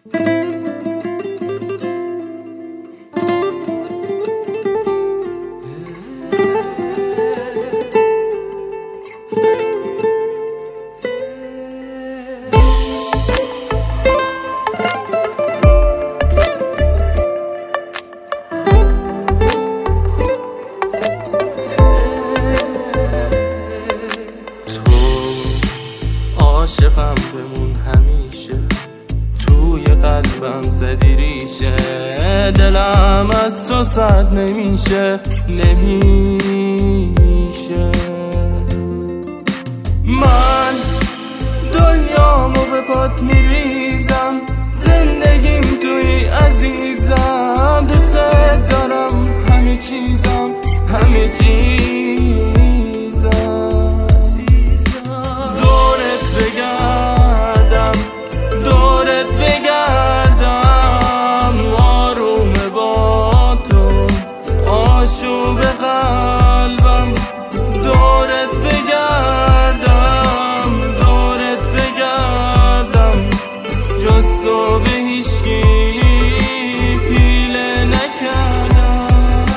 عاشقم بمون همیشه، توی قلبم زدی ریشه، دلم از تو سرد نمیشه. من دنیامو به پات میریزم، زندگیم توی عزیزم، دوست دارم همه چیزم دورت بگردم آروم با تو، آشوب قلبم. دورت بگردم جز تو به هیچکی پیله نکردم.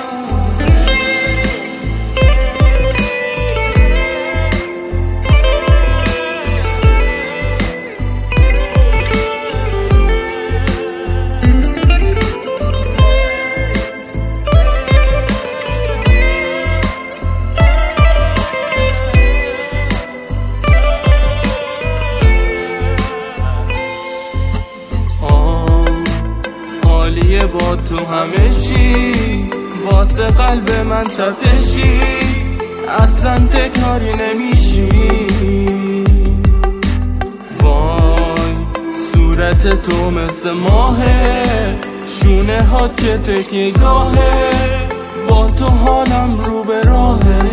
عالیه با تو همه چی، واسه قلب من تپشی، اصلا تکراری نمیشی. وای صورت تو مثل ماهه، شونه ها که تکیه گاهه، با تو حالم رو به راهه.